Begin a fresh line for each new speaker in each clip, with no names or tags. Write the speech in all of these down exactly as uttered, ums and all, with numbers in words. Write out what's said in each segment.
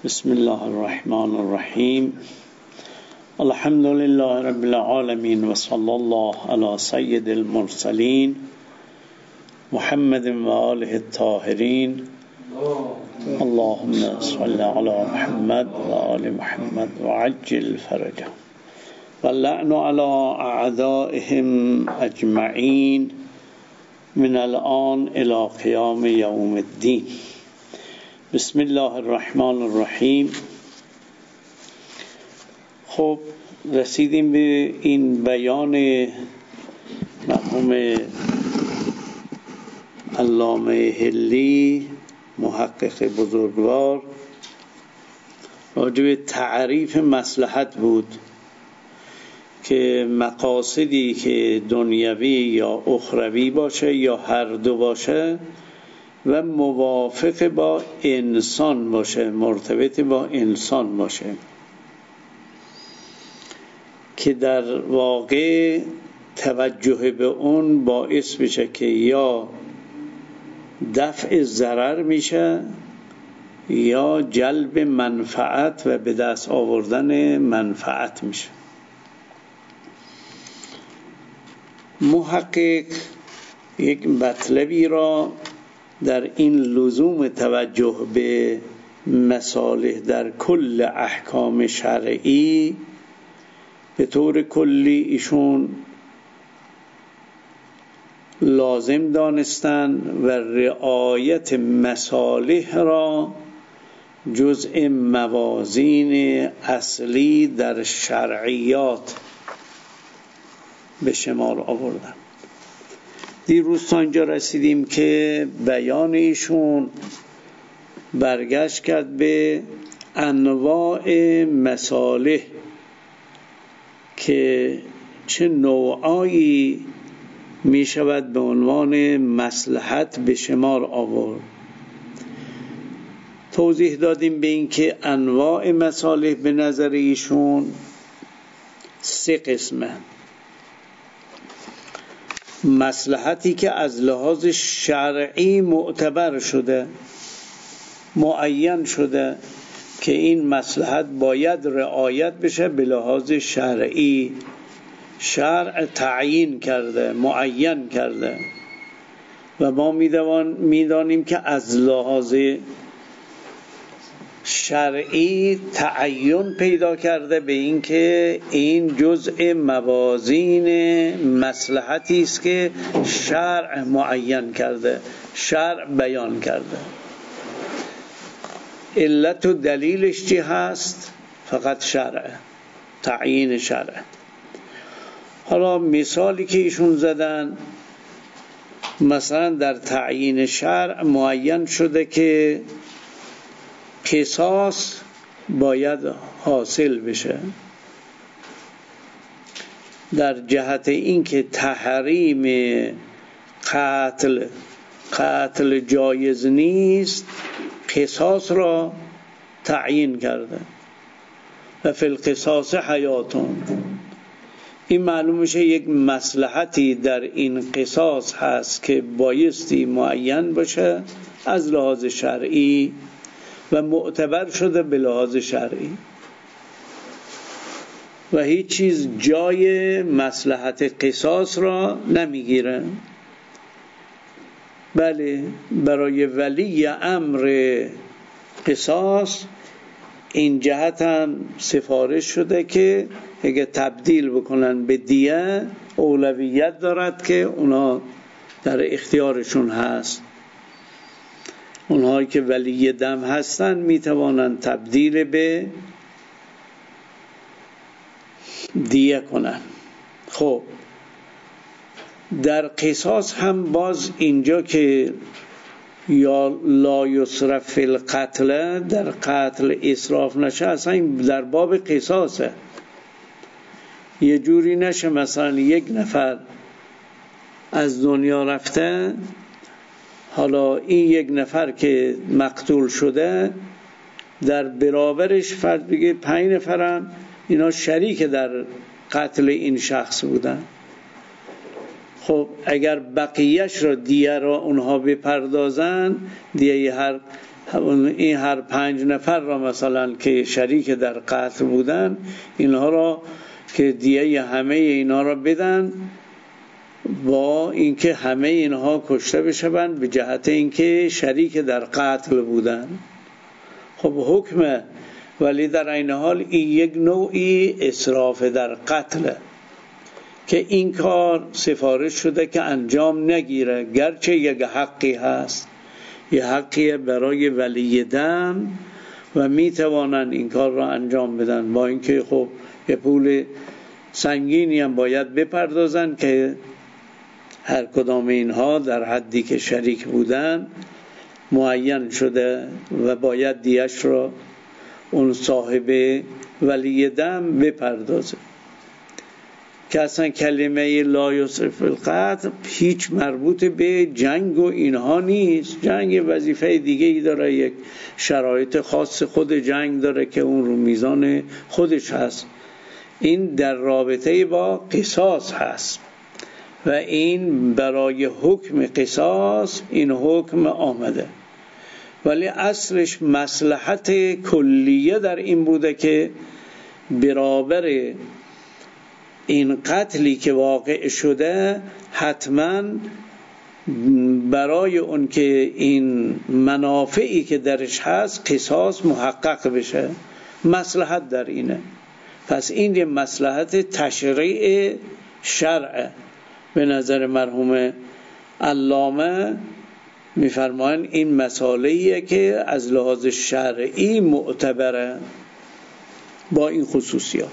بسم الله الرحمن الرحیم. الحمد لله رب العالمین و صلی الله علی سید المرسلین محمد و آله الطاهرین. اللهم صل علی محمد و آل محمد و عجل فرجهم و لعن علی اعدائهم اجمعین من الان الى قیام یوم الدین. بسم الله الرحمن الرحیم. خب رسیدیم به این بیان مرحوم علامه حلی محقق بزرگوار راجع به تعریف مصلحت بود که مقاصدی که دنیوی یا اخروی باشه یا هر دو باشه و موافق با انسان باشه، مرتبط با انسان باشه، که در واقع توجه به اون باعث بشه که یا دفع ضرر میشه یا جلب منفعت و به دست آوردن منفعت میشه. محقق یک مطلبی را در این لزوم توجه به مصالح در کل احکام شرعی به طور کلی ایشون لازم دانستن و رعایت مصالح را جزء موازین اصلی در شرعیات به شمار آوردن. دیروز تا اینجا رسیدیم که بیان ایشون برگشت کرد به انواع مصالح که چه نوعایی می شود به عنوان مصلحت به شمار آورد. توضیح دادیم به این که انواع مصالح به نظر ایشون سه قسمه. مصلحتی که از لحاظ شرعی معتبر شده، معین شده که این مصلحت باید رعایت بشه به لحاظ شرعی، شرع تعیین کرده، معین کرده و ما میدانیم که از لحاظ شرعی تعین پیدا کرده به این که این جزء موازین مصلحتی است که شرع معین کرده، شرع بیان کرده. علت و دلیلش چی هست؟ فقط شرع، تعیین شرع. حالا مثالی که ایشون زدن، مثلا در تعیین شرع معین شده که قصاص باید حاصل بشه، در جهت اینکه تحریم قتل قتل جایز نیست، قصاص را تعیین کرده و فی القصاص حیاتون. این معلوم میشه یک مصلحتی در این قصاص هست که بایستی معین باشه از لحاظ شرعی و معتبر شده به لحاظ شرعی و هیچ چیز جای مصلحت قصاص را نمیگیره. بله، برای ولی امر قصاص این جهت هم سفارش شده که اگه تبدیل بکنن به دیه اولویت دارد که اونا در اختیارشون هست. اونهایی که ولی دم هستن میتوانند تبدیل به دیه کنن. خب در قصاص هم باز اینجا که یا لا یسرف فی القتل، در قتل اسراف نشه، اصلا این در باب قصاصه. یه جوری نشه مثلا یک نفر از دنیا رفته، حالا این یک نفر که مقتول شده در برابرش فرد بگه پنج نفرم اینا شریک در قتل این شخص بودن. خب اگر بقیهش را دیه را اونها بپردازن، دیه هر این هر پنج نفر را مثلا که شریک در قتل بودن، اینها را که دیه همه اینا را بدن، با اینکه همه اینها کشته بشوند به جهت اینکه شریک در قتل بودن. خب حکم، ولی در این حال این یک نوعی اسراف در قتله که این کار سفارش شده که انجام نگیره، گرچه یک حقی هست، یه حقی برای ولی دم و میتوانند این کار را انجام بدن، با اینکه خب یه پول سنگینی هم باید بپردازن که هر کدام اینها در حدی که شریک بودن معین شده و باید دیش را اون صاحب ولی دم بپردازه. که اصلا کلمه لا یسرف فی القتل هیچ مربوط به جنگ و اینها نیست. جنگ وظیفه دیگه ای داره، یک شرایط خاص خود جنگ داره که اون رو میزان خودش هست. این در رابطه با قصاص هست و این برای حکم قصاص این حکم آمده، ولی اصلش مصلحت کلیه در این بوده که برابر این قتلی که واقع شده حتما برای اون که این منافعی که درش هست قصاص محقق بشه، مصلحت در اینه. پس این یه مصلحت تشریع شرع. به نظر مرحوم علامه میفرمایند این مسئله‌ایه که از لحاظ شرعی معتبره با این خصوصیات.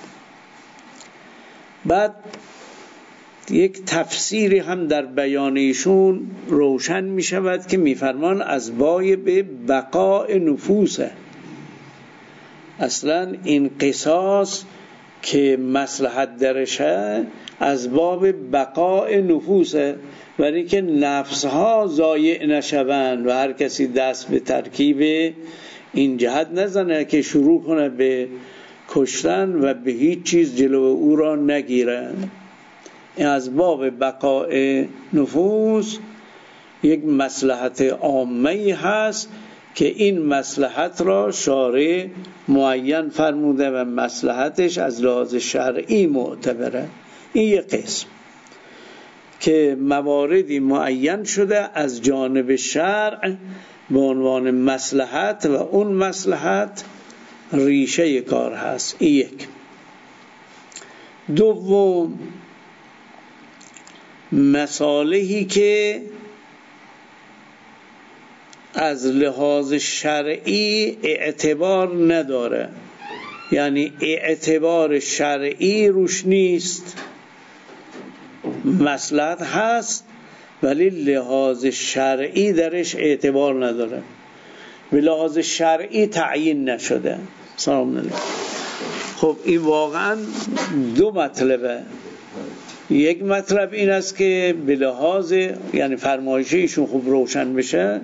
بعد یک تفسیری هم در بیان ایشون روشن می شود که میفرمان از بای به بقاء نفوسه. اصلا این قصاص که مصلحت درشه از باب بقاء نفوسه، ولی که نفسها ضایع نشوند و هر کسی دست به ترکیب این جهت نزنه که شروع کنه به کشتن و به هیچ چیز جلو او را نگیره. این از باب بقاء نفوس یک مصلحت عامه هست که این مصلحت را شارع معین فرموده و مصلحتش از لحاظ شرعی معتبره. این یک قسم که مواردی معین شده از جانب شرع به عنوان مصلحت و اون مصلحت ریشه کار هست. این یک. دوم، مصالحی که از لحاظ شرعی اعتبار نداره، یعنی اعتبار شرعی روش نیست، مصلحت هست ولی لحاظ شرعی درش اعتبار نداره، به لحاظ شرعی تعیین نشده. سلام علیکم. خب این واقعا دو مطلبه. یک مطلب این است که به لحاظ، یعنی فرمایش ایشون خوب روشن بشه،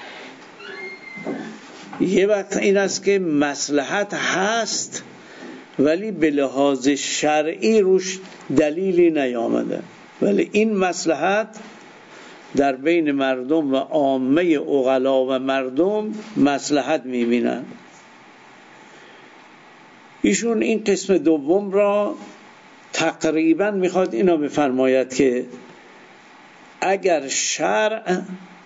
یه وقت این است که مصلحت هست ولی به لحاظ شرعی روش دلیلی نیامده، ولی این مصلحت در بین مردم و عامه عقلا و مردم مصلحت میبینن. ایشون این قسم دوم را تقریبا میخواد اینا بفرماید که اگر شرع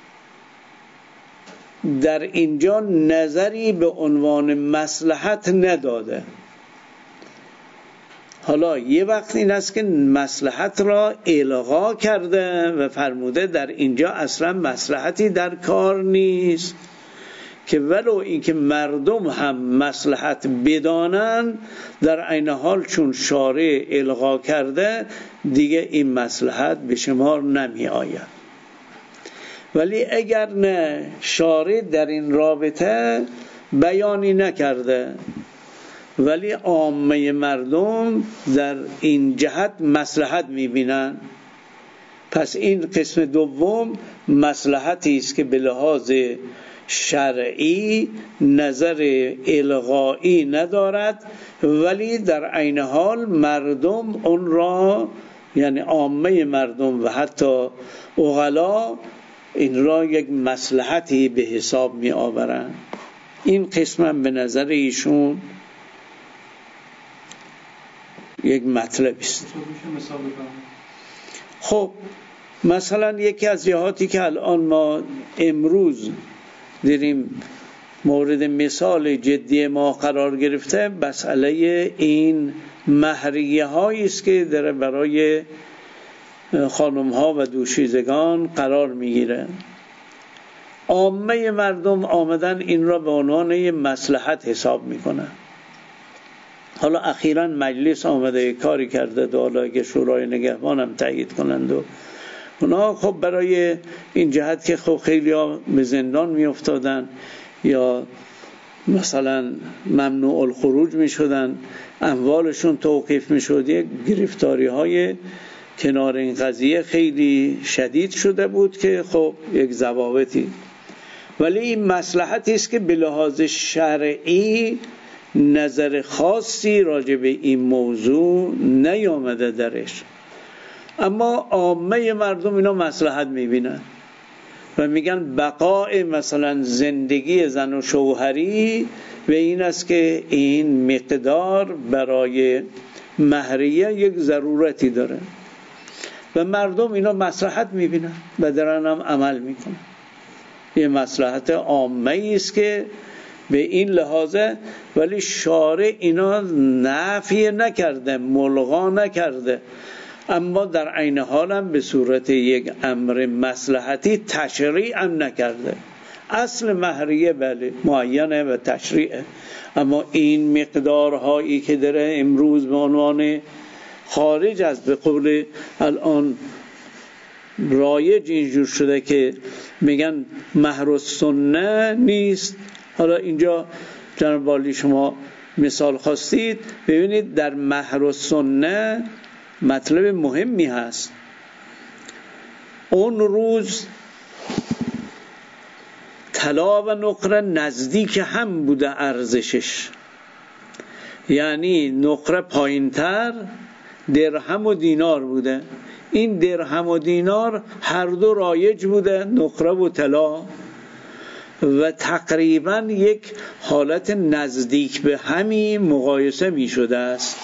در اینجا نظری به عنوان مصلحت نداده، حالا یه وقت این است که مصلحت را الغا کرده و فرموده در اینجا اصلا مصلحتی در کار نیست، که ولو اینکه مردم هم مصلحت بدانن در عین حال چون شارع الغا کرده دیگه این مصلحت به شمار نمی آید. ولی اگر نه شارع در این رابطه بیانی نکرده ولی عامه مردم در این جهت مصلحت میبینن، پس این قسم دوم مصلحتی است که به لحاظ شرعی نظر الغایی ندارد، ولی در عین حال مردم اون را، یعنی عامه مردم و حتی عقلا این را یک مصلحتی به حساب می آورند. این قسمم به نظر ایشون یک مطلب است. خب مثلا یکی از جهاتی که الان ما امروز دیریم مورد مثال جدی ما قرار گرفته، مسئله این مهریه هایی است که در برای خانم ها و دوشیزگان قرار میگیره. عامه مردم آمدن این را به عنوان مصلحت حساب میکنن. حالا اخیراً مجلس آمده کاری کرده و حالا اگه شورای نگهبان هم تایید کنند و اونا خب برای این جهت که خب خیلی ها به زندان می افتادن یا مثلا ممنوع الخروج می شدن، اموالشون توقیف می شد، یک گرفتاری های کنار این قضیه خیلی شدید شده بود که خب یک ضوابطی، ولی این مصلحتی است که به لحاظ شرعی نظر خاصی راجع به این موضوع نیامده درش، اما عامه مردم اینا مصلحت میبینن و میگن بقای مثلا زندگی زن و شوهری و این است که این مقدار برای مهریه یک ضرورتی داره و مردم اینا مصلحت میبینن و درن هم عمل میکنن. یه مصلحت عامه است که به این لحاظه، ولی شارع اینا نفی نکرده، ملغا نکرده، اما در عین حال هم به صورت یک امر مصلحتی تشریع هم نکرده. اصل مهریه بله معینه و تشریعه، اما این مقدارهایی که داره امروز به عنوان خارج از به قول الان رایج اینجور شده که میگن مهر السنه نیست. حالا اینجا جناب والی شما مثال خواستید، ببینید در مهر السنه مطلب مهمی هست. اون روز طلا و نقره نزدیک هم بوده ارزشش، یعنی نقره پایینتر، درهم و دینار بوده. این درهم و دینار هر دو رایج بوده، نقره و طلا، و تقریبا یک حالت نزدیک به همی مقایسه می شده است.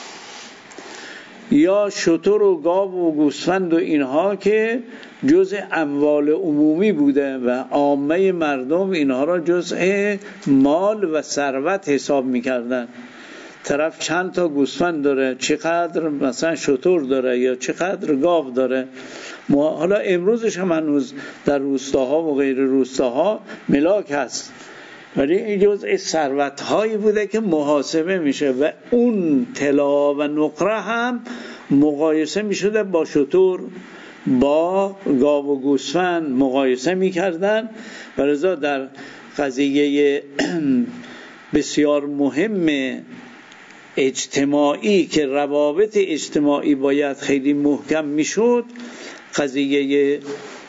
یا شتر و گاو و گوسفند و اینها که جزء اموال عمومی بوده و عامه مردم اینها را جزء مال و ثروت حساب می کردن. طرف چند تا گوسفند داره، چقدر مثلا شتر داره یا چقدر گاو داره. حالا امروزش هم هنوز در روستاها و غیر روستاها ملاک هست، ولی این جزء ثروت‌هایی بوده که محاسبه میشه و اون طلا و نقره هم مقایسه میشده با شتر، با گاو و گوسفند مقایسه میکردن. و لذا در قضیه بسیار مهم اجتماعی که روابط اجتماعی باید خیلی محکم میشد، قضیه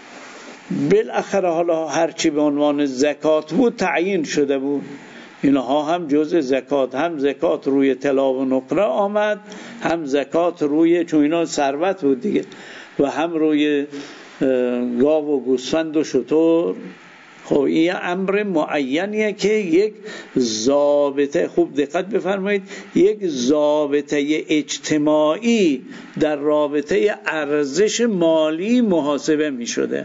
بالاخره حالا هرچی به عنوان زکات بود تعیین شده بود. اینها هم جزء زکات، هم زکات روی طلا و نقره آمد، هم زکات روی، چون اینا ثروت بود دیگه، و هم روی گاو و گوسفند و شتر. خب این امر معینیه که یک ضابطه، خوب دقت بفرمایید، یک ضابطه اجتماعی در رابطه ارزش مالی محاسبه می شده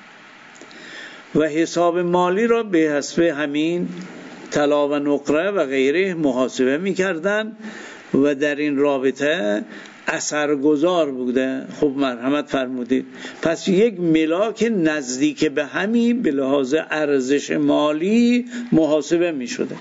و حساب مالی را به حسب همین طلا و نقره و غیره محاسبه می کردن و در این رابطه اثرگذار بوده. خب مرحمت فرمودید. پس یک ملاک نزدیک به همین به لحاظ ارزش مالی محاسبه می شده.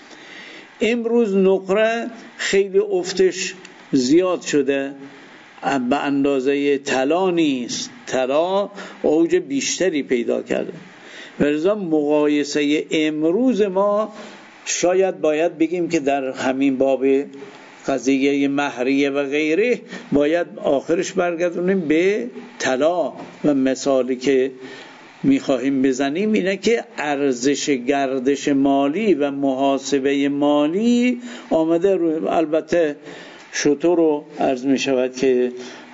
امروز نقره خیلی افتش زیاد شده، به اندازه طلا نیست، طلا اوج بیشتری پیدا کرده. ولذا مقایسه امروز ما شاید باید بگیم که در همین باب قضیه مهریه و غیره باید آخرش برگردونیم به طلا و مثالی که میخواهیم بزنیم اینه که ارزش گردش مالی و محاسبه مالی آمده روی. البته شتر رو عرض میشود که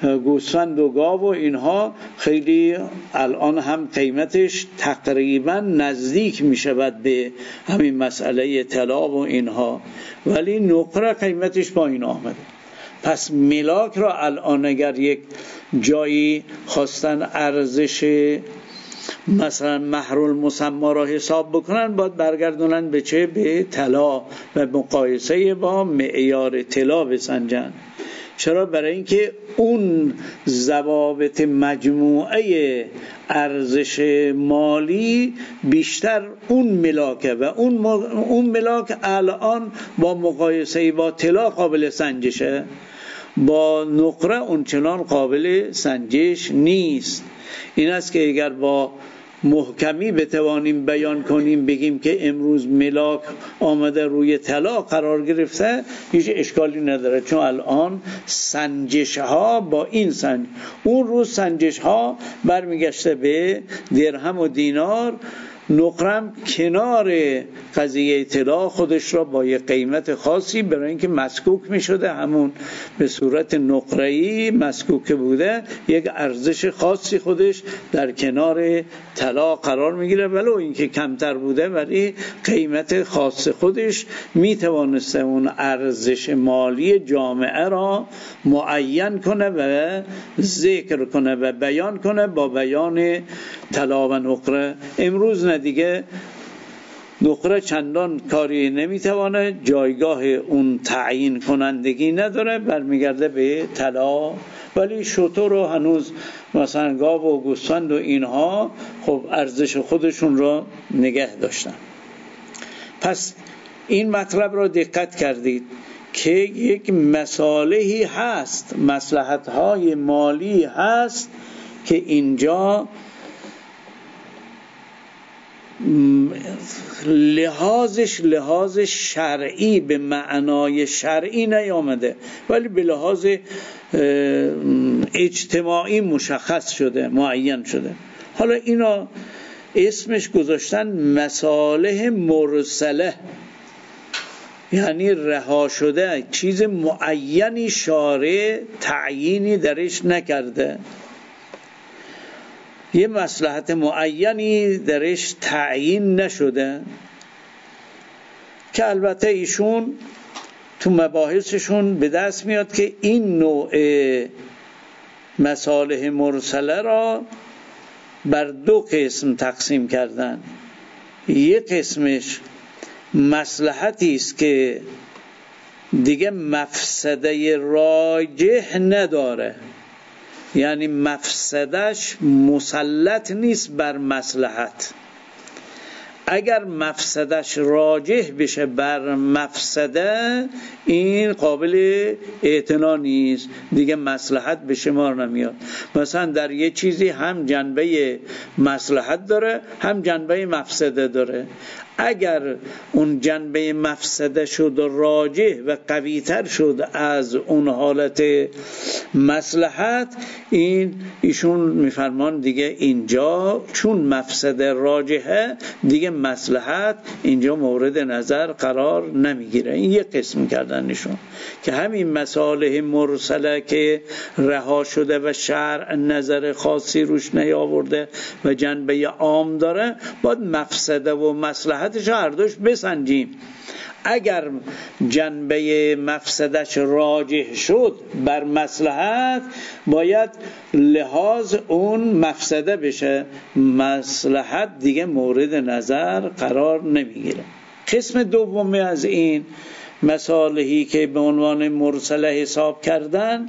گوسفند و گاو و اینها خیلی الان هم قیمتش تقریبا نزدیک می شود به همین مسئله طلا و اینها، ولی نقره قیمتش پایین آمده. پس ملاک را الان اگر یک جایی خواستن ارزش مثلا مهر المسمى را حساب بکنن، باید برگردونن به چه؟ به طلا و مقایسه با معیار طلا بسنجن. چرا؟ برای اینکه اون ضوابط مجموعه ارزش مالی بیشتر اون ملاکه و اون اون ملاک الان با مقایسه با طلا قابل سنجشه، با نقره اونچنان قابل سنجش نیست. این است که اگر با محکمی بتوانیم بیان کنیم بگیم که امروز ملاک آمده روی طلا قرار گرفته، هیچ اشکالی نداره، چون الان سنجش ها با این سنج، اون روز سنجش ها برمیگشته به درهم و دینار، نقرم کنار قضیه طلا خودش را با یک قیمت خاصی برای اینکه مسکوک می شده، همون به صورت نقره‌ای مسکوک بوده، یک ارزش خاصی خودش در کنار طلا قرار می گیره، ولو اینکه کمتر بوده ولی قیمت خاص خودش می توانسته اون ارزش مالی جامعه را معین کنه و ذکر کنه و بیان کنه با بیان طلا و نقره. امروز نه دیگه، نقره چندان کاری نمیتوانه، جایگاه اون تعیین کنندگی نداره، برمیگرده به طلا. ولی شتر رو هنوز مثلا گاو و گوسفند و اینها خب ارزش خودشون رو نگه داشتن. پس این مطلب رو دقت کردید که یک مصالحی هست، مصلحت‌های مالی هست که اینجا لحاظش لحاظ شرعی به معنای شرعی نیامده، ولی به لحاظ اجتماعی مشخص شده، معین شده. حالا اینا اسمش گذاشتن مصالح مرسله، یعنی رها شده، چیز معینی شارع تعیینی درش نکرده، یه مصلحت معینی درش تعیین نشده، که البته ایشون تو مباحثشون به دست میاد که این نوع مصالح مرسله را بر دو قسم تقسیم کردن. یک قسمش مصلحتی است که دیگه مفسده راجح نداره، یعنی مفسدش مسلط نیست بر مصلحت. اگر مفسدش راجح بشه بر مفسده، این قابل اعتنا نیست، دیگه مصلحت به شمار نمیاد. مثلا در یه چیزی هم جنبه مصلحت داره هم جنبه مفسده داره، اگر اون جنبه مفسده شد و راجح و قوی‌تر شد از اون حالت مصلحت، این ایشون میفرمان دیگه اینجا چون مفسده راجحه دیگه مصلحت اینجا مورد نظر قرار نمیگیره. این یک قسم کردنشون که همین مصالح مرسله که رها شده و شرع نظر خاصی روش نیاورده و جنبه عام داره، باید مفسده و مصلحتش هر دوش بسنجیم. اگر جنبه مفسدش راجح شد بر مصلحت، باید لحاظ اون مفسده بشه، مصلحت دیگه مورد نظر قرار نمیگیره. قسم دومی از این مصالحی که به عنوان مرسله حساب کردن،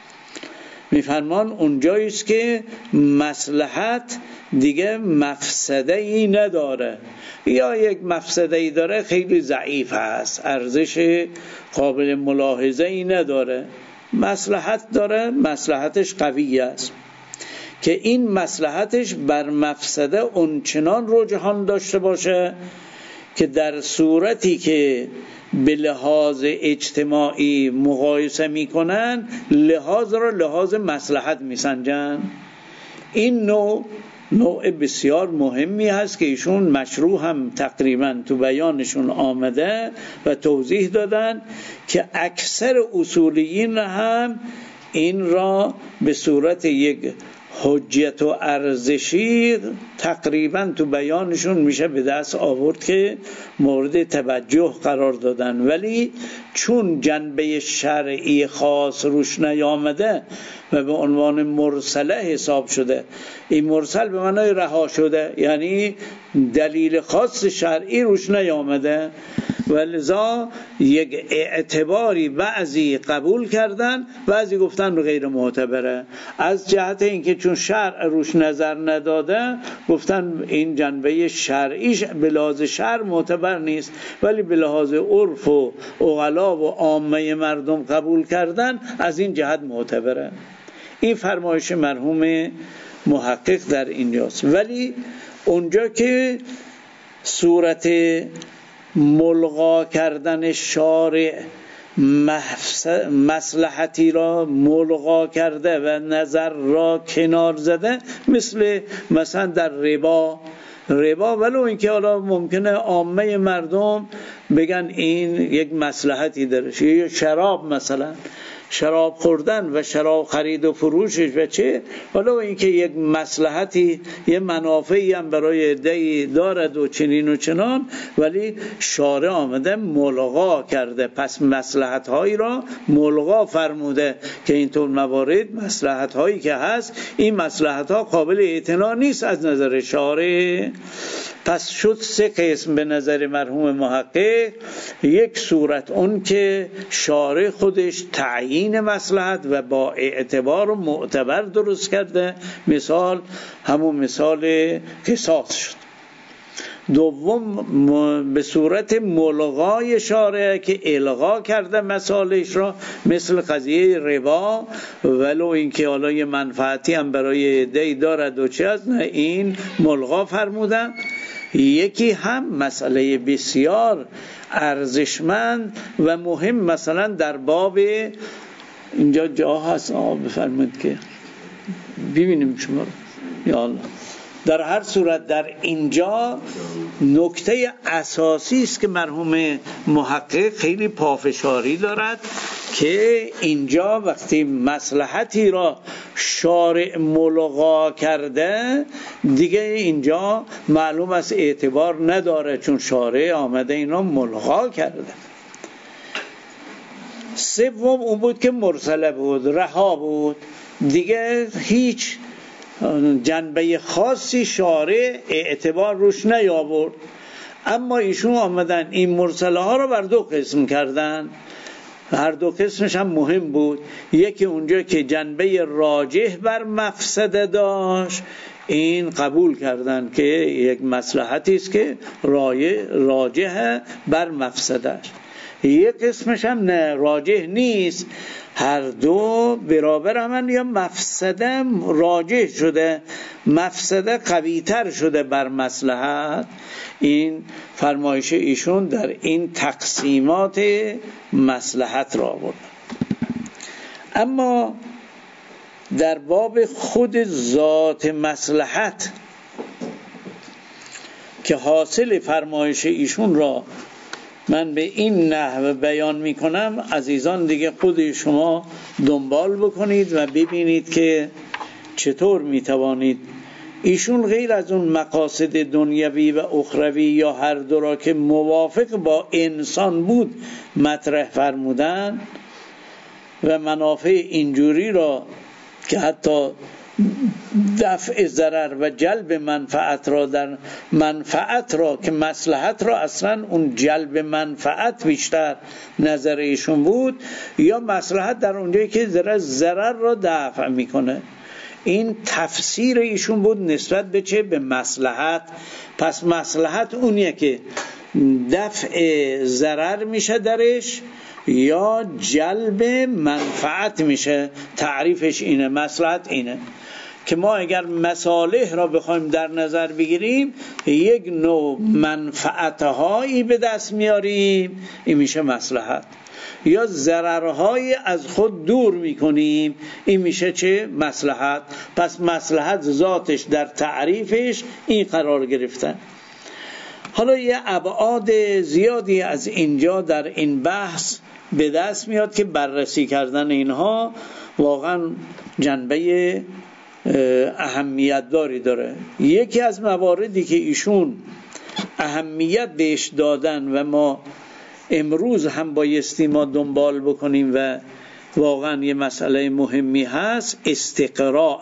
میفرمان اونجایی است که مصلحت دیگه مفسده ای نداره، یا یک مفسده ای داره خیلی ضعیف هست، ارزش قابل ملاحظه ای نداره، مصلحت داره، مصلحتش قوی است، که این مصلحتش بر مفسده اونچنان رجحان داشته باشه که در صورتی که به لحاظ اجتماعی مقایسه میکنن، لحاظ را لحاظ مصلحت میسنجن. این نوع نوع بسیار مهمی هست که ایشون مشروع هم تقریبا تو بیانشون آمده و توضیح دادن که اکثر اصولیین هم این را به صورت یک حجت و ارزشی تقریبا تو بیانشون میشه به دست آورد که مورد توجه قرار دادن، ولی چون جنبه شرعی خاص روش نیامده و به عنوان مرسله حساب شده، این مرسل به معنای رها شده، یعنی دلیل خاص شرعی روش نیامده و لذا یک اعتباری بعضی قبول کردن، بعضی گفتن غیر معتبره. از جهت اینکه چون شرع روش نظر نداده گفتن این جنبه شرعیش به لحاظ شرع معتبر نیست، ولی به لحاظ عرف و عقلا و عامه مردم قبول کردن از این جهت معتبره. این فرمایش مرحوم محقق در اینجاست. ولی اونجا که صورت ملغا کردن شارع مصلحتی را ملغا کرده و نظر را کنار زده، مثل مثلا در ربا ربا ولو اینکه حالا ممکنه عامه مردم بگن این یک مصلحتی داره، یا شراب مثلا شراب خوردن و شراب خرید و فروشش و چه، حالا اینکه یک مصلحتی یه منافعی هم برای عده‌ای دارد و چنین و چنان، ولی شارع آمده ملغا کرده، پس مصلحت هایی را ملغا فرموده که اینطور موارد مصلحت هایی که هست این مصلحت ها قابل اعتنا نیست از نظر شارع. پس شد سه قسم به نظر مرحوم محقق. یک صورت اون که شارع خودش تعیین مصلحت و با اعتبار و معتبر درست کرده، مثال همون مثال قصاص شد. دوم به صورت ملغای شارع که الغا کرده مسائلش را، مثل قضیه ربا، ولو اینکه حالا یه منفعتی هم برای عده‌ای دارد و چه از نه، این ملغا فرمودن. یکی هم مسئله بسیار ارزشمند و مهم، مثلا در باب اینجا جا هست بفرمایید که ببینیم شما یا الله. در هر صورت در اینجا نکته اساسی است که مرحوم محقق خیلی پافشاری دارد که اینجا وقتی مصلحتی را شارع ملغا کرده دیگه اینجا معلوم است اعتبار نداره، چون شارع آمده اینا ملغا کرده. سوم اون بود که مرسله بود، رها بود، دیگه هیچ جنبه خاصی شارع اعتبار روش نیاورد. اما ایشون آمدن این مرسله ها رو بر دو قسم کردن، هر دو قسمش هم مهم بود. یکی اونجا که جنبه راجح بر مفسده داشت، این قبول کردن که یک مصلحتی است که راجح بر مفسده. یک قسمش هم نه، راجح نیست، هر دو برابر همن، یا مفسده راجح شده، مفسده قوی‌تر شده بر مصلحت. این فرمایش ایشون در این تقسیمات مصلحت را آورد. اما در باب خود ذات مصلحت که حاصل فرمایش ایشون را من به این نحو بیان می کنم، عزیزان دیگه خود شما دنبال بکنید و ببینید که چطور می توانید. ایشون غیر از اون مقاصد دنیوی و اخروی یا هر دو را که موافق با انسان بود مطرح فرمودن و منافع اینجوری را که حتی دفع ضرر و جلب منفعت را در منفعت را که مصلحت را اصلا اون جلب منفعت بیشتر نظر ایشون بود، یا مصلحت در اونجایی که ضرر را دفع میکنه. این تفسیر ایشون بود نسبت به چه؟ به مصلحت. پس مصلحت اونیه که دفع ضرر میشه درش یا جلب منفعت میشه. تعریفش اینه، مصلحت اینه که ما اگر مصالح را بخوایم در نظر بگیریم یک نوع منفعتهایی به دست میاریم، این میشه مصلحت، یا ضررهای از خود دور میکنیم، این میشه چه؟ مصلحت. پس مصلحت ذاتش در تعریفش این قرار گرفتن. حالا یه ابعاد زیادی از اینجا در این بحث به دست میاد که بررسی کردن اینها واقعا جنبه اهمیت داری داره. یکی از مواردی که ایشون اهمیت بهش دادن و ما امروز هم بایستی ما دنبال بکنیم و واقعا یه مسئله مهمی هست، استقراء،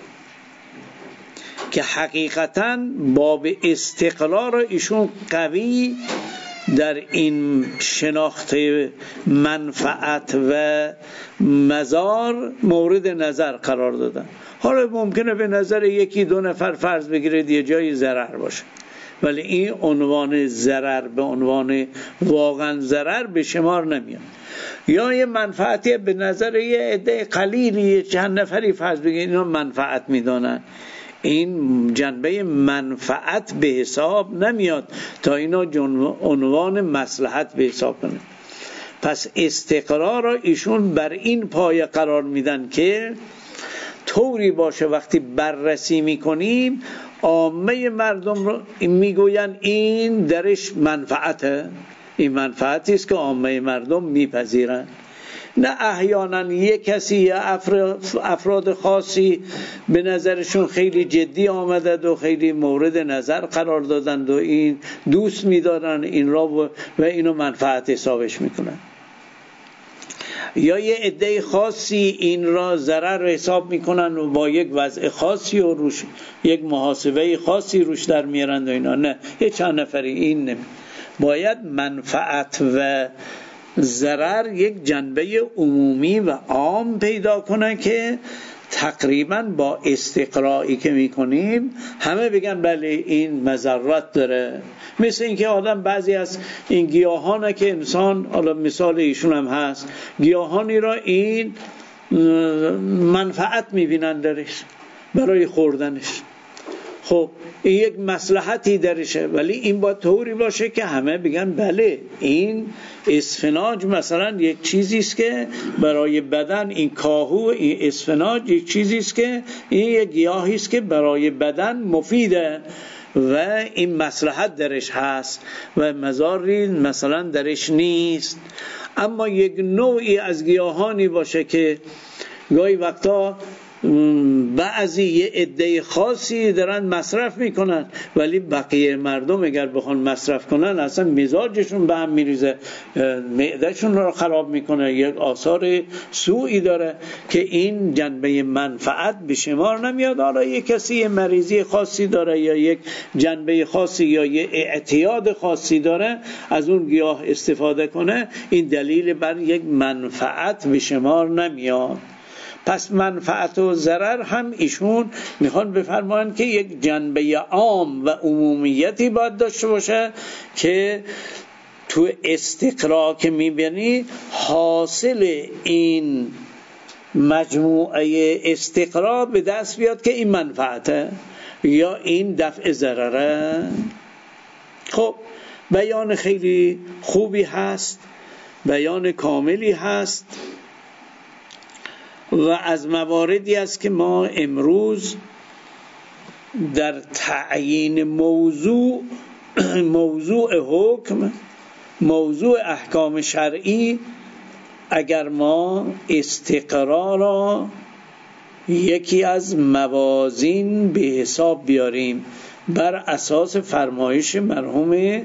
که حقیقتاً باب استقرار ایشون قوی در این شناخت منفعت و مضار مورد نظر قرار دادن. حالا ممکنه به نظر یکی دو نفر فرض بگیرید یه جایی ضرر باشه، ولی این عنوان ضرر به عنوان واقعا ضرر به شمار نمیاد. یا یه منفعتی به نظر یه عده قلیلی چند نفری فرض بگیرید اینا منفعت میدانن، این جنبه منفعت به حساب نمیاد تا اینا عنوان مصلحت به حساب کنه. پس استقرار را ایشون بر این پایه قرار میدن که طوری باشه وقتی بررسی میکنیم عامه مردم رو میگوین این درش منفعته، این منفعتی است که عامه مردم میپذیرن، نه احیانا یک کسی یا افراد خاصی به نظرشون خیلی جدی آمدند و خیلی مورد نظر قرار دادند و این دوست می‌دارن این را و اینو منفعت حسابش میکنن، یا یه عده خاصی این را ضرر حساب میکنن و با یک وضع خاصی و روش یک محاسبه خاصی روش در میارند و اینا. نه، یه چند نفری این نمی باید منفعت و ضرر یک جنبه عمومی و عام پیدا کنه که تقریبا با استقرایی که میکنیم همه بگن بله این مضرات داره. مثل اینکه آدم بعضی از این گیاهانه که انسان، حالا مثال ایشون هم هست، گیاهانی را این منفعت میبینن درش برای خوردنش، خب این یک مصلحتی درشه، ولی این باید طوری باشه که همه بگن بله این اسفناج مثلا یک چیزی است که برای بدن، این کاهو، این اسفناج یک چیزی است که این یک گیاهی است که برای بدن مفیده و این مصلحت درش هست و مضاری مثلا درش نیست. اما یک نوعی از گیاهانی باشه که گاهی وقتا بعضی یه عده خاصی دارن مصرف میکنن ولی بقیه مردم اگر بخوان مصرف کنن اصلا مزاجشون به هم میریزه، معدهشون رو خراب میکنه، یک آثار سوئی داره که این جنبه منفعت به شمار نمیاد. حالا یک کسی یه مریضی خاصی داره یا یک جنبه خاصی یا یه اعتیاد خاصی داره از اون گیاه استفاده کنه، این دلیل بر یک منفعت به شمار نمیاد. پس منفعت و ضرر هم ایشون میخوان بفرمایند که یک جنبه عام و عمومیتی باید داشته باشه که تو استقرا که میبینی حاصل این مجموعه استقرا به دست بیاد که این منفعته یا این دفع ضرره. خب بیان خیلی خوبی هست، بیان کاملی هست و از مواردی است که ما امروز در تعیین موضوع موضوع حکم، موضوع احکام شرعی، اگر ما استقرار را یکی از موازین به حساب بیاریم بر اساس فرمایش مرحوم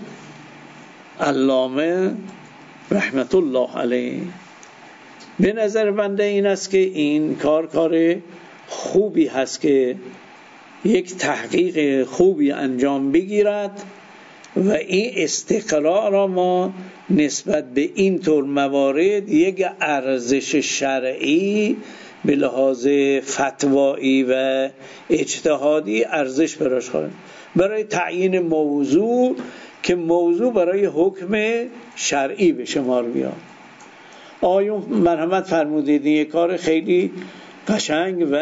علامه رحمت الله علیه، به نظر بنده این است که این کار کار خوبی هست که یک تحقیق خوبی انجام بگیرد و این استقرار را ما نسبت به این طور موارد یک ارزش شرعی به لحاظ فتوایی و اجتهادی ارزش براش خواهیم برای تعیین موضوع که موضوع برای حکم شرعی به شمار بیاد. آیون مرحمت فرمودید این کار خیلی قشنگ و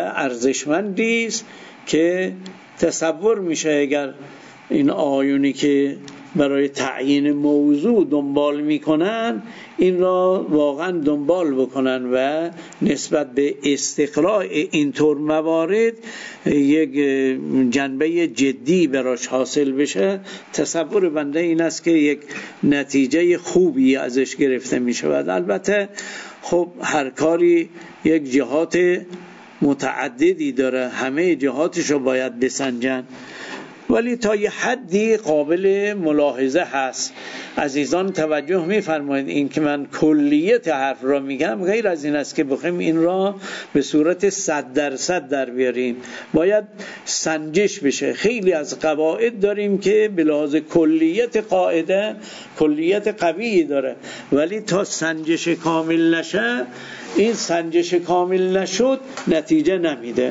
ارزشمندی است که تصور میشه اگر این آیونی که برای تعیین موضوع دنبال میکنن این را واقعا دنبال بکنن و نسبت به استقراء اینطور موارد یک جنبه جدی براش حاصل بشه. تصور بنده این است که یک نتیجه خوبی ازش گرفته می شود. البته خب هر کاری یک جهات متعددی داره، همه جهاتش رو باید بسنجن، ولی تا یه حدی قابل ملاحظه هست. عزیزان توجه می‌فرمایید این که من کلیت حرف را میگم غیر از این است که بخوایم این را به صورت صد درصد در بیاریم، باید سنجش بشه. خیلی از قواعد داریم که به لحاظ کلیت قاعده کلیت قوی داره، ولی تا سنجش کامل نشه، این سنجش کامل نشد نتیجه نمیده.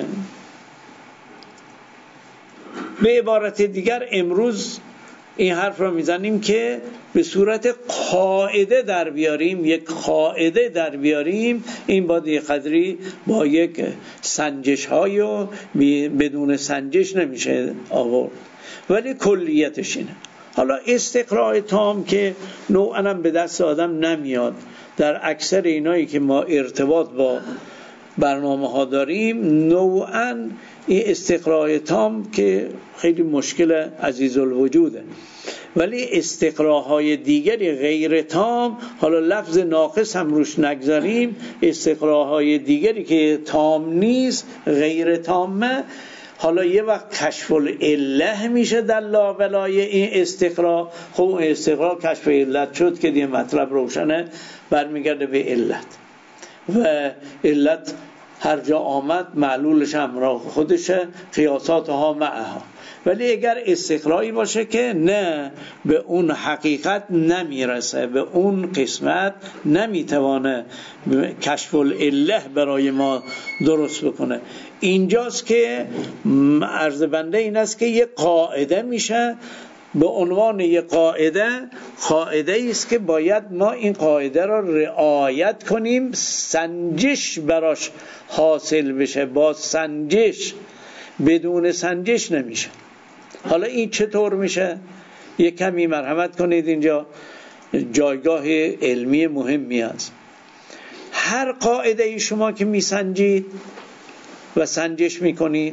به عبارت دیگر امروز این حرف را میزنیم که به صورت قاعده در بیاریم، یک قاعده در بیاریم، این باید یک قدری با یک سنجش های و بدون سنجش نمیشه آورد، ولی کلیتش اینه. حالا استقراء تام که نوعاً به دست آدم نمیاد، در اکثر اینایی که ما ارتباط با برنامه ها داریم نوعاً این استقراء تام که خیلی مشکل عزیز الوجوده، ولی استقراءهای دیگری غیر تام، حالا لفظ ناقص هم روش نگذاریم، استقراءهای دیگری که تام نیست غیر تامه، حالا یه وقت کشف العله میشه در لابلای این استقراء. خب استقراء کشف علت شد که دیگه مطلب روشنه، برمیگرده به علت و علت هر جا آمد معلولش همراه خودشه، قیاساتها معها. ولی اگر استقرایی باشه که نه به اون حقیقت نمیرسه، به اون قسمت نمیتوانه کشف العله برای ما درست بکنه، اینجاست که عرض بنده این است که یک قاعده میشه به عنوان یک قاعده. قاعده است که باید ما این قاعده را رعایت کنیم، سنجش براش حاصل بشه. با سنجش، بدون سنجش نمیشه. حالا این چطور میشه؟ یک کمی مرحمت کنید، اینجا جایگاه علمی مهمی است. هر قاعده ای شما که میسنجید و سنجش میکنید،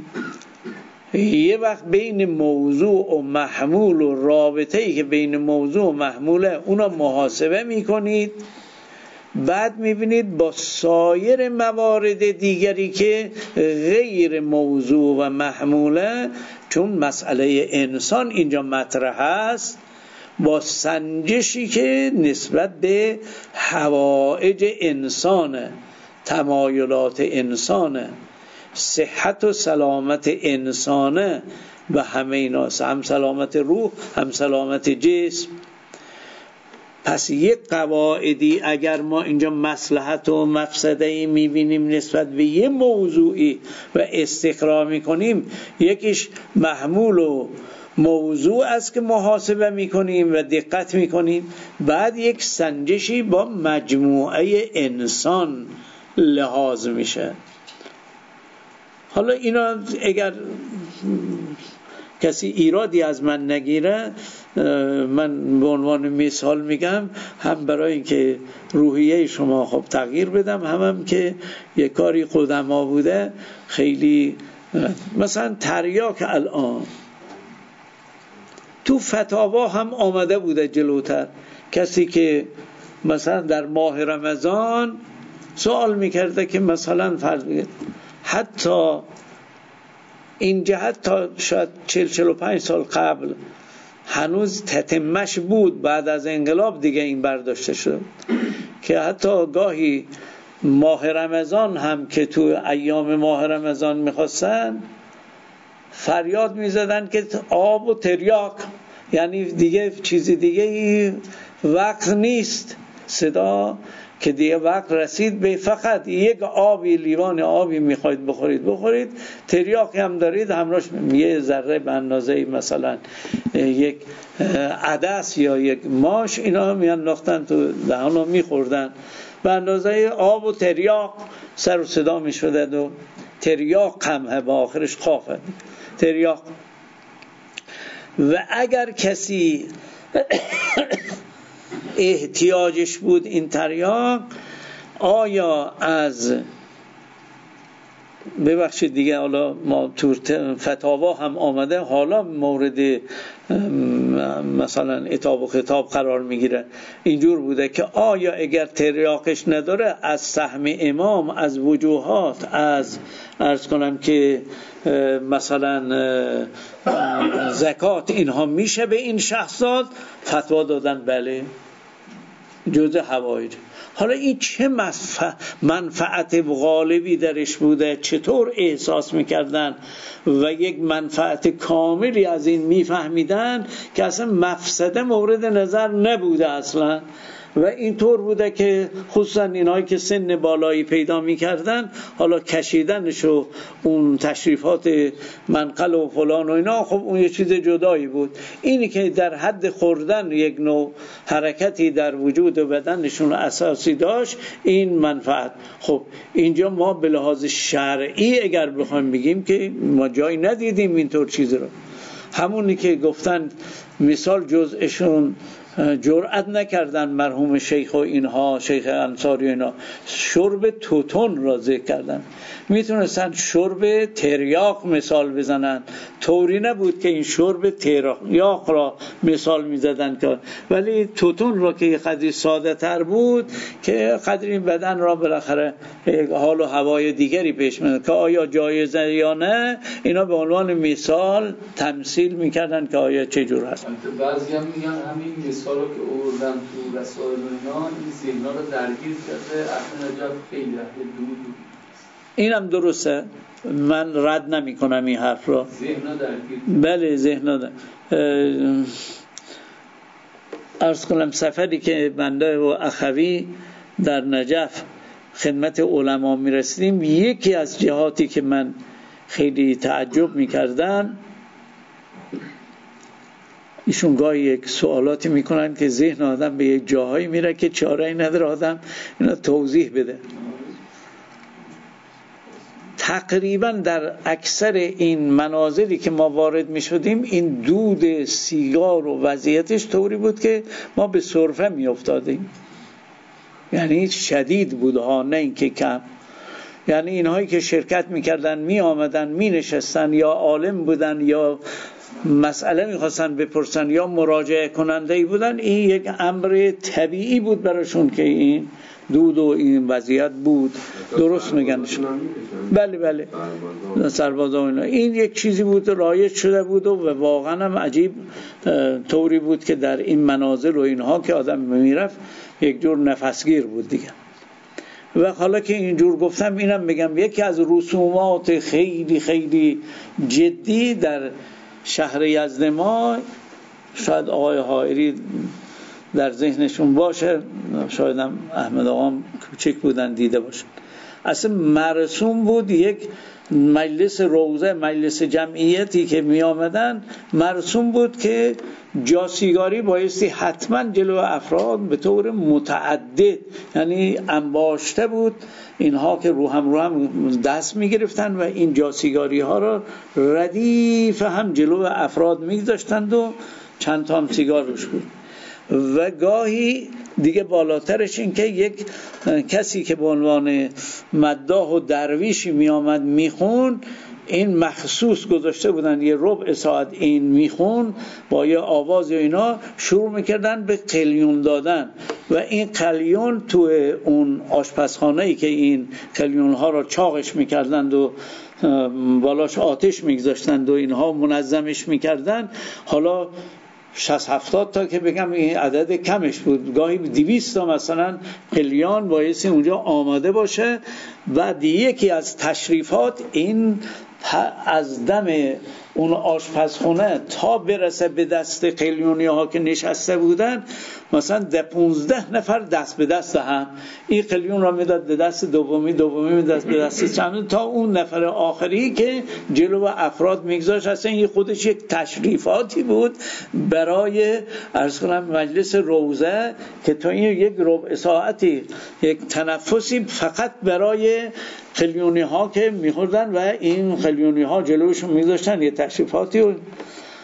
یه وقت بین موضوع و محمول و رابطه ای که بین موضوع و محموله اونا محاسبه میکنید، بعد میبینید با سایر موارد دیگری که غیر موضوع و محموله، چون مسئله انسان اینجا مطرح است، با سنجشی که نسبت به حوائج انسانه، تمایلات انسانه، صحت و سلامت انسانه و همه اینا، هم سلامت روح هم سلامت جسم. پس یک قواعدی اگر ما اینجا مصلحت و مفسده‌ای میبینیم نسبت به یه موضوعی و استقرا میکنیم، یکیش محمول و موضوع است که محاسبه میکنیم و دقت میکنیم، بعد یک سنجشی با مجموعه انسان لحاظ میشه. حالا اینا اگر کسی ایرادی از من نگیره، من به عنوان مثال میگم، هم برای اینکه روحیه شما خب تغییر بدم، هم هم که یک کاری قدما بوده خیلی. مثلا تریاک الان تو فتاوا هم آمده بوده جلوتر، کسی که مثلا در ماه رمضان سوال میکرده که مثلا فرض بگید حتی این جهت تا شاید چهل چهل و پنج سال قبل هنوز تتمش بود، بعد از انقلاب دیگه این برداشته شد که حتی گاهی ماه رمضان هم که تو ایام ماه رمضان میخواستن فریاد میزدن که آب و تریاک، یعنی دیگه چیزی دیگه ای وقت نیست، صدا که دیگه وقت رسید به فقط یک آبی، لیوان آبی میخواید بخورید بخورید، تریاقی هم دارید همراش یه ذره به اندازه مثلا یک عدس یا یک ماش، اینا میانداختن تو دهان و میخوردن به اندازه آب و تریاق. سر و صدا میشده و تریاق قمه با آخرش قافه تریاق. و اگر کسی احتیاجش بود این تریاق، آیا از ببخشید دیگه حالا ما تو فتاوا هم آمده، حالا مورد مثلا عتاب و خطاب قرار میگیره، اینجور بوده که آیا اگر تریاقش نداره از سهم امام، از وجوهات، از عرض کنم که مثلا زکات، اینها میشه به این شخص داد؟ فتوا دادن بله جزء حوایج. حالا این چه منفعت غالبی درش بوده، چطور احساس میکردن و یک منفعت کاملی از این میفهمیدن که اصلا مفسده مورد نظر نبوده اصلا، و اینطور بوده که خصوصا اینایی که سن بالایی پیدا میکردن، حالا کشیدنش و اون تشریفات منقل و فلان و اینا، خب اون یه چیز جدایی بود. اینی که در حد خوردن یک نوع حرکتی در وجود و بدنشون اساسی داشت، این منفعت. خب اینجا ما به لحاظ شرعی اگر بخوایم بگیم که ما جایی ندیدیم اینطور چیز رو. همونی که گفتن مثال جزءشون جرأت نکردن مرحوم شیخ و اینها، شیخ انصاری و اینا، شرب توتون را ذکر کردن. میتونستن شرب تریاق مثال بزنن، طوری نبود که این شرب تریاق را مثال میزدن که، ولی توتون را که قدری ساده تر بود که قدری بدن را بالاخره حال و هوای دیگری پیش میاد که آیا جایزه یا نه، اینا به عنوان مثال تمثیل میکردن که آیا چه جور هست.
بعضی هم میگن همین مثال رو که آوردن تو رسائل اینا، این ذهن‌ها رو درگیر کرده، اصلا نجف خیلی اهل دود.
اینم درسته، من رد نمی کنم این حرف را.
ذهن‌ها درگیر،
بله ذهن‌ها در... عرض کنم سفری که بنده و اخوی در نجف خدمت علما می رسیدیم، یکی از جهاتی که من خیلی تعجب می کردم، ایشون گاهی یک سوالاتی میکنن که ذهن آدم به یک جاهایی میره که چاره‌ای نداره آدم اینا توضیح بده. تقریبا در اکثر این منازلی که ما وارد میشدیم، این دود سیگار و وضعیتش طوری بود که ما به سرفه میافتادیم، یعنی شدید بود ها، نه اینکه کم. یعنی اینهایی که شرکت میکردن می آمدن می نشستن، یا عالم بودن یا مسئله میخواستن بپرسن یا مراجعه کننده‌ای بودن، این یک امر طبیعی بود براشون که این دود و این وضعیت بود. درست میگن. بله بله سربازا اینا، این یک چیزی بود رایج شده بود و واقعا هم عجیب طوری بود که در این منازل و اینها که آدم میرفت یک جور نفسگیر بود دیگه. و حالا که اینجور گفتم اینم بگم یکی از رسومات خیلی خیلی جدی در شهر یزد ما، شاید آقای حائری در ذهنشون باشه، شاید هم احمد آقام کوچک بودن دیده باشن، اصلا مرسوم بود یک مجلس روزه، مجلس جمعیتی که می آمدن، مرسوم بود که جاسیگاری بایستی حتما جلو افراد به طور متعدد، یعنی انباشته بود اینها که رو هم رو هم دست می گرفتن و این جاسیگاری ها را ردیف هم جلو افراد می داشتند و چند تا هم سیگار روش بود. و گاهی دیگه بالاترش این که یک کسی که به عنوان مداح و درویشی می آمد می خون، این مخصوص گذاشته بودن یه ربع ساعت این میخون با یه آواز و اینا شروع میکردن به قلیون دادن و این قلیون تو اون آشپزخانه‌ای که این قلیون ها را چاقش میکردند و بالاش آتش میگذاشتند و اینها منظمش میکردن، حالا شصت هفتاد تا که بگم این عدد کمش بود، گاهی دویست تا مثلا قلیان بایستی اونجا آماده باشه. و یکی از تشریفات این از دم اون آشپزخونه تا برسه به دست قلیونی ها که نشسته بودن، مثلا ده پونزده نفر دست به دست هم این قلیون را میداد به دست دومی، دومی میداد به دست چند، تا اون نفر آخری که جلو افراد میگذاشت. اصلا این خودش یک تشریفاتی بود برای عرض کنم مجلس روزه که تا این یک ربع ساعتی یک تنفسی فقط برای قلیونی ها که میخوردن و این قلیونی ها جلوشون میذاشتن یه تشریفاتی. و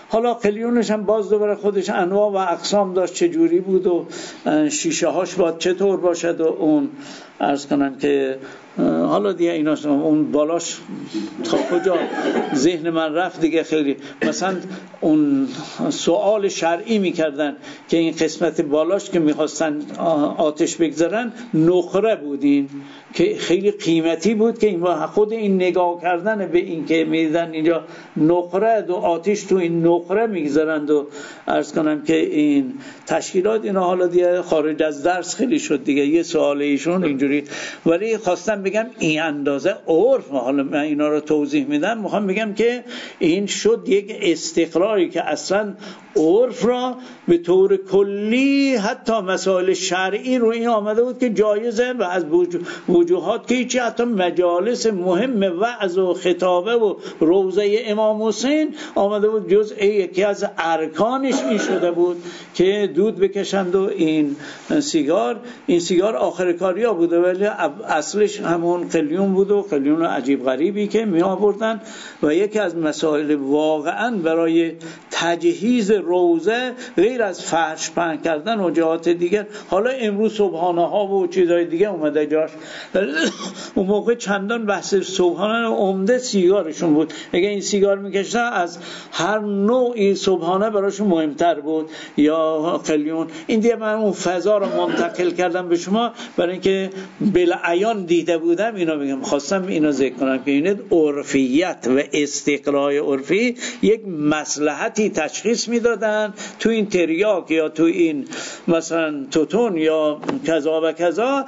حالا قلیونش هم باز دوباره خودش انواع و اقسام داشت، چجوری بود و شیشه هاش باید چطور باشد و اون عرض کنم که حالا دیگه اینا اون بالاش تا کجا ذهن من رفت دیگه. خیلی مثلا اون سوال شرعی میکردن که این قسمت بالاش که میخواستن آتش بگذارن نقره بودین که خیلی قیمتی بود، که این خود این نگاه کردن به این که میدن اینجا نقره و آتش تو این نقره میگذارند و عرض کنم که این تشکیلات اینا حالا دیگه خارج از درس خیلی شد دیگه یه سوال ایشون اینجوری. ولی خواستم بگم این اندازه عرف، حالا من اینا رو توضیح میدم، میخوام بگم که این شد یک استقراری که اصلا عرف را به طور کلی حتی مسائل شرعی رو این آمده بود که جایزه و از وجوهات که هیچی، حتی مجالس مهم وعظ و خطابه و روضه امام حسین آمده بود جزء یکی از ارکانش این شده بود که دود بکشند و این سیگار این سیگار آخر کاریا بوده ولی اصلش همون قلیون بود و قلیون عجیب غریبی که می آوردن و یکی از مسائل واقعا برای تجهیز روزه غیر از فرش پهن کردن و جهات دیگر، حالا امروز صبحانه ها و چیزهای دیگه اومده جاش، اون موقع چندان بحث صبحانه عمده سیگارشون بود. اگه این سیگار میکشن از هر نوعی صبحانه براشون مهمتر بود یا قلیون. این دیگه من اون فضا رو منتقل کردم به شما برای اینکه بالعیان دیده بودم اینا بگم، خواستم اینو ذکر کنم که این عرفیت و استقرای عرفی یک مصلحتی تشخیص میدادن تو این تریاک یا تو این مثلا توتون یا کذا و کذا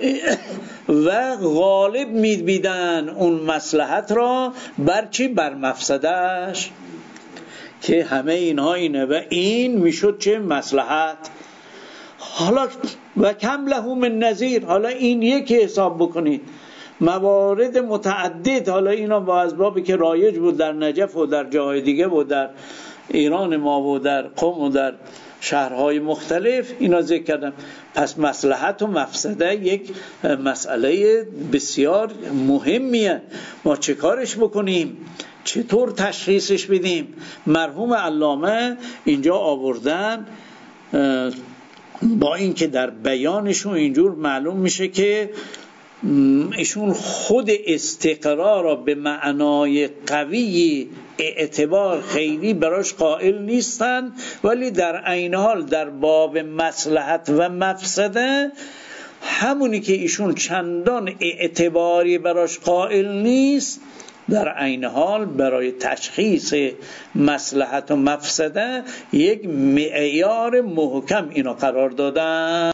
و غالب می‌بیدن اون مصلحت را بر چی؟ بر مفسدش، که همه اینها اینه و این میشد چه مصلحت. حالا و کم له من نظیر، حالا این یکی حساب بکنید موارد متعدد، حالا اینا با اسبابی که رایج بود در نجف و در جاهای دیگه و در ایران ما و در قم و در شهرهای مختلف اینا ذکر کردم. پس مصلحت و مفسده یک مسئله بسیار مهمیه، ما چه کارش بکنیم، چطور تشخیصش بدیم. مرحوم علامه اینجا آوردن با اینکه در بیانشون اینجور معلوم میشه که ایشون خود استقرار را به معنای قوی اعتبار خیلی براش قائل نیستن، ولی در عین حال در باب مصلحت و مفسده همونی که ایشون چندان اعتباری براش قائل نیست در عین حال برای تشخیص مصلحت و مفسده یک معیار محکم اینو قرار دادن.